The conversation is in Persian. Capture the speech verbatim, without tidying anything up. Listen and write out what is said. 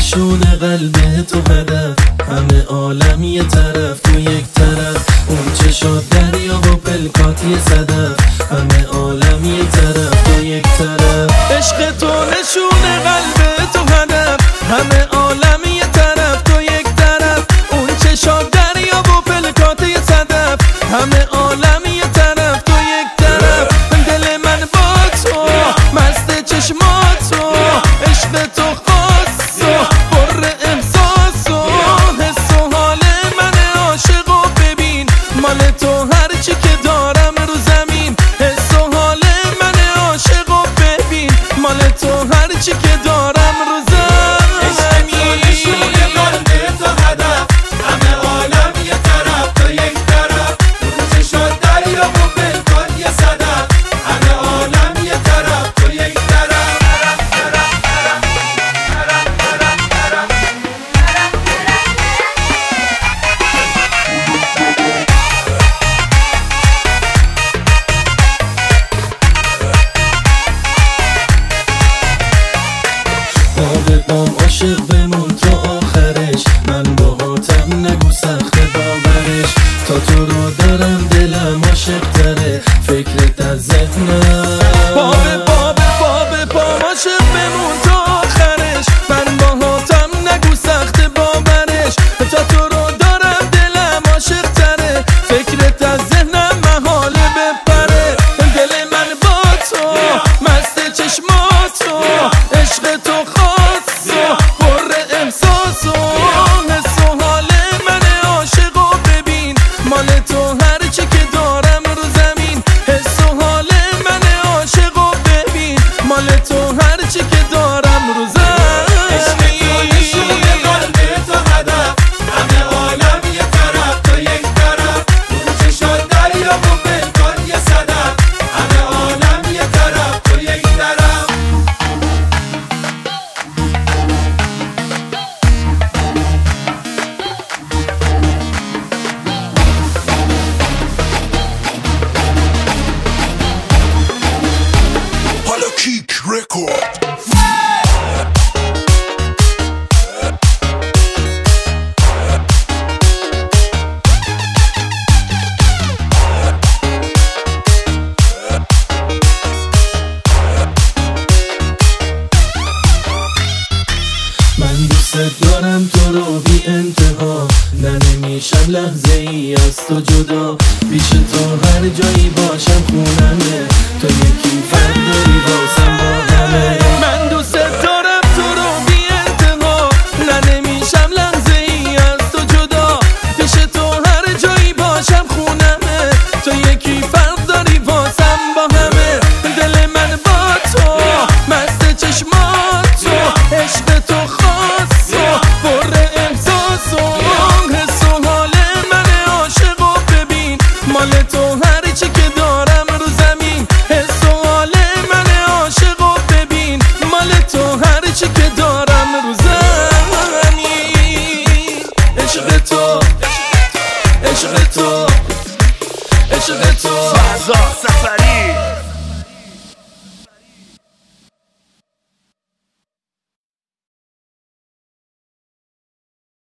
نشون قلب تو هدف، همه عالم یه طرف تو یک طرف، اون چشات دریا و پلکات یه صدف، همه عالم یه طرف تو یک طرف. عشق تو نشون قلب تو هدف، همه عالم یه طرف تو یک طرف، اون چشات دریا و پلکات یه صدف، همه عالم یه طرف تو یک طرف. دل من با تو مست چشمات تو، عشق تو خاص و پر احساس و حس و حال من عاشق و ببین مال تو هرچی که دارم رو زمین، حس و حال من عاشق و ببین مال تو هرچی که دارم رو زمین. عشق تو نشون قلب تو هدف، همه عالم یه طرف تو یک طرف، اون چشات دریا و پلکات یه صدف، همه عالم یه طرف تو یک طرف. باب بام عاشق بمون تا آخرش، من باهاتم نگو سخت باورش، تا تو رو دارم دلم عاشق تره، فکرت از ذهنم. باب باب باب بام عاشق بمون تا آخرش، من باهاتم نگو سخت باورش، تا تو رو دارم دلم عاشق تره، فکرت از ذهنم محاله بپره. دل من با تو مست چشمات تو، عشق تو خاص و پر احساس و حس و حال من عاشق و ببین مال تو هرچی که دارم رو زمین، حس و حال من عاشق و ببین مال تو هرچی که دارم رو زمین. عشق تو نشون قلب تو هدف، همه عالم یه طرف تو یک طرف، اون چشات دریا و پلکات یه صدف، همه عالم یه طرف تو یک طرف. حالا کیک رکورد. من دوست دارم تو رو بی انتها، نه نمیشم لحظه ای از تو جدا، پیش تو هر جایی باشم خونمه، تو یکی فرد